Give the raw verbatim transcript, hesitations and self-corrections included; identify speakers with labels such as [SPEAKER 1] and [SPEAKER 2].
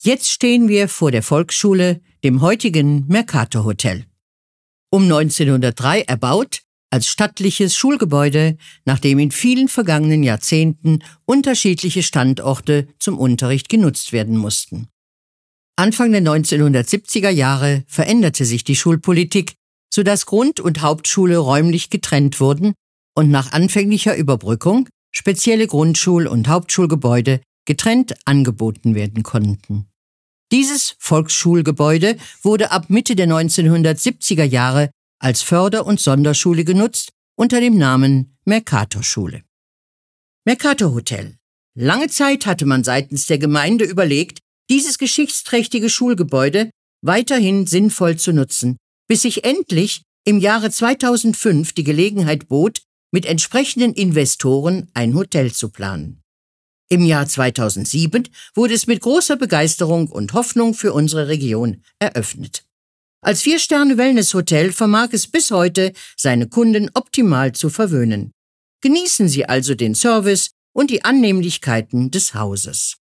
[SPEAKER 1] Jetzt stehen wir vor der Volksschule, dem heutigen Mercator Hotel. Um neunzehnhundertdrei erbaut, als stattliches Schulgebäude, nachdem in vielen vergangenen Jahrzehnten unterschiedliche Standorte zum Unterricht genutzt werden mussten. Anfang der neunzehnhundertsiebziger Jahre veränderte sich die Schulpolitik, sodass Grund- und Hauptschule räumlich getrennt wurden und nach anfänglicher Überbrückung spezielle Grundschul- und Hauptschulgebäude getrennt angeboten werden konnten. Dieses Volksschulgebäude wurde ab Mitte der neunzehnhundertsiebziger Jahre als Förder- und Sonderschule genutzt unter dem Namen Mercatorschule. Mercator Hotel. Lange Zeit hatte man seitens der Gemeinde überlegt, dieses geschichtsträchtige Schulgebäude weiterhin sinnvoll zu nutzen, bis sich endlich im Jahre zweitausendfünf die Gelegenheit bot, mit entsprechenden Investoren ein Hotel zu planen. Im Jahr zweitausendsieben wurde es mit großer Begeisterung und Hoffnung für unsere Region eröffnet. Als Vier-Sterne-Wellness-Hotel vermag es bis heute, seine Kunden optimal zu verwöhnen. Genießen Sie also den Service und die Annehmlichkeiten des Hauses.